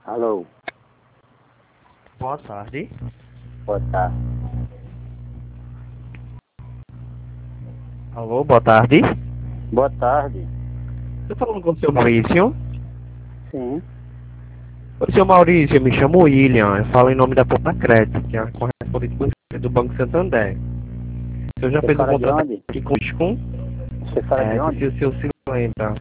Alô, Boa tarde. boa tarde. Alô, boa tarde. Boa tarde. Estou falando com o seu Maurício. Sim. Oi, seu Maurício, eu me chamo William. Eu falo em nome da Poupa Crédito, que é a correspondente bancária do Banco Santander. O senhor já Você fez um fala de contrato onde? aqui com o Iscom? Você fala de onde? Se o senhor se lembra.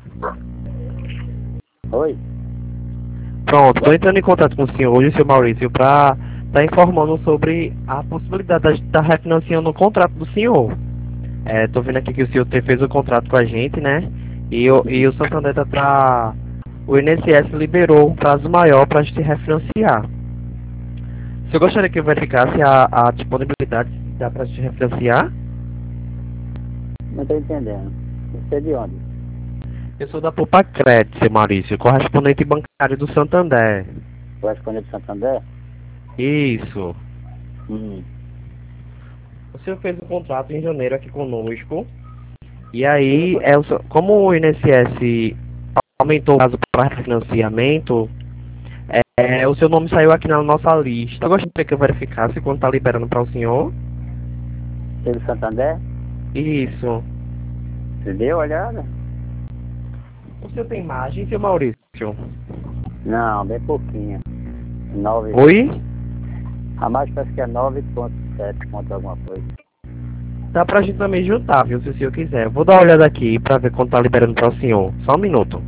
Oi? Pronto, estou entrando em contato com o senhor hoje, seu Maurício, para estar informando sobre a possibilidade de estar refinanciando o contrato do senhor. Estou vendo aqui que o senhor fez o contrato com a gente, né? E o Santander o INSS liberou um prazo maior para a gente refinanciar. Se eu gostaria que eu verificasse a disponibilidade que dá para a gente refinanciar, Não estou entendendo. Você é de onde? eu sou da Poupa Crédito, seu Maurício, correspondente bancário do Santander. Correspondente de Santander? Isso. Hum. O senhor fez o contrato em janeiro aqui conosco. E aí, como o INSS aumentou o prazo para refinanciamento, o seu nome saiu aqui na nossa lista. Eu gostaria que eu verificasse quando está liberando para o senhor. Você é de Santander? Isso. Você deu uma olhada? O senhor tem imagem, seu Maurício? Não, bem pouquinho. 9. Oi? A mais parece que é 9,7 ponto alguma coisa. Dá pra gente também juntar, viu, se o senhor quiser. Eu vou dar uma olhada aqui pra ver quando tá liberando para o senhor. Só um minuto.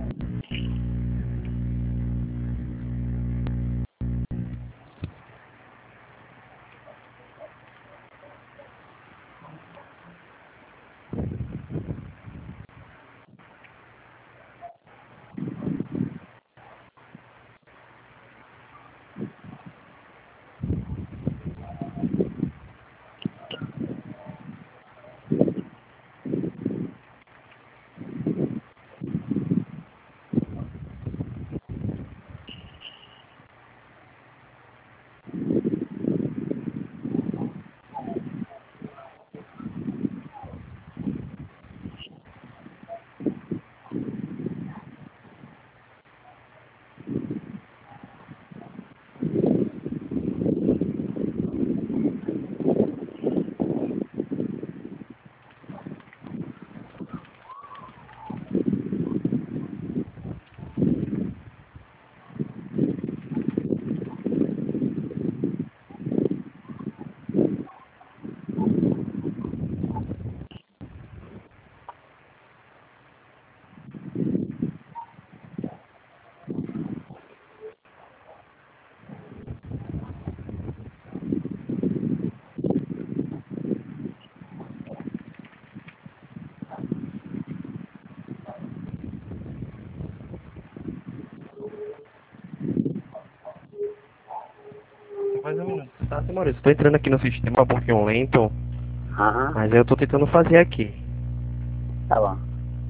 Mais um minuto, tá, seu Maurício? Tô entrando aqui no sistema um pouquinho lento, Aham. mas eu tô tentando fazer aqui. Tá bom.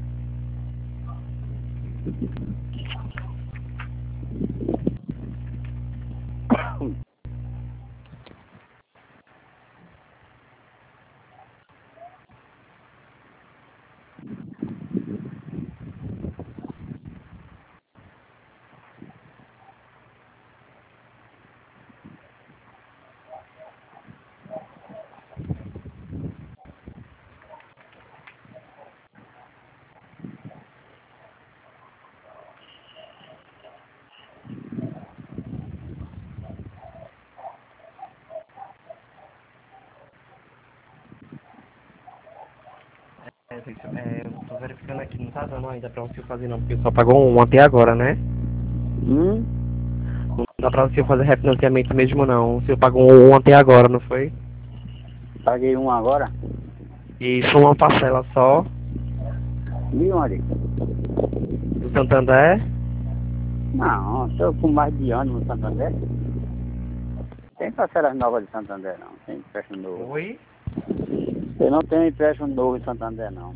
Eu tô verificando aqui, não tá dando ainda pra o senhor fazer não, porque só pagou um até agora, né? Hum? Não dá pra o senhor fazer refinanciamento mesmo não. O senhor pagou um até agora, não foi? Paguei um agora? Isso, uma parcela só De onde? do Santander. Não, estou com mais de ano no Santander. Tem parcelas novas de Santander, não. Tem empréstimo novo. Oi? Eu não tenho empréstimo novo em Santander, não.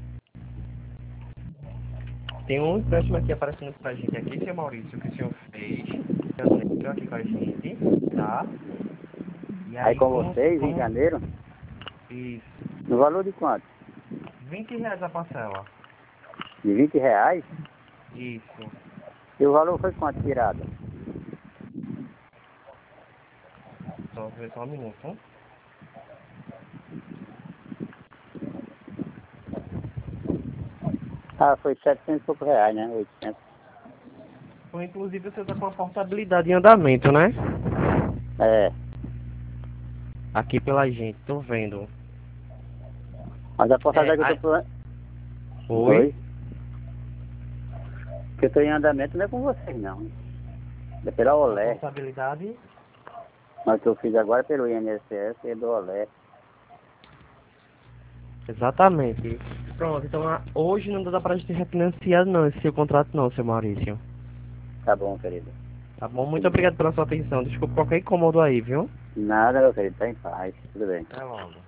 Tem um empréstimo aqui aparecendo pra gente aqui, seu Maurício, que o senhor fez. Janeiro aqui com a gente, tá? E Aí aí com vocês, em como janeiro, isso, no valor de quanto? R$ 20 a parcela. De R$ 20? Isso. E o valor foi quanto tirado? não, foi só um minuto. Ah, foi 700 e pouco reais, né? 800. Ou inclusive você tá com a portabilidade em andamento, né? É, Aqui pela gente, tô vendo. mas a portaria que eu tô... Oi? Que eu tô em andamento não é com vocês, não. É pela A Olé. portabilidade? Mas o que eu fiz agora é pelo INSS e do Olé. Exatamente. Pronto, então hoje não dá pra gente refinanciar não, esse seu contrato não, seu Maurício. Tá bom, querido. Tá bom? Muito obrigado pela sua atenção. Desculpa qualquer incômodo aí, viu? Nada, meu querido. Tá em paz. Tudo bem. Até logo.